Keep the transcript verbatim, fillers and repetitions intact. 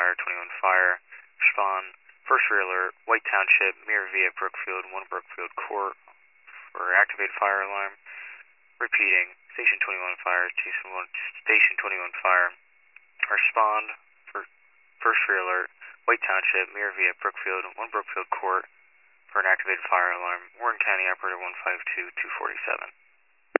Fire, twenty-one Fire. Respond. First rear alert, White Township, Mirror via Brookfield, one Brookfield Court for activated fire alarm. Repeating, Station twenty-one Fire, Station twenty-one Fire. Respond. For first rear alert, White Township, Mirror via Brookfield, one Brookfield Court for an activated fire alarm. Warren County Operator one five two two forty-seven.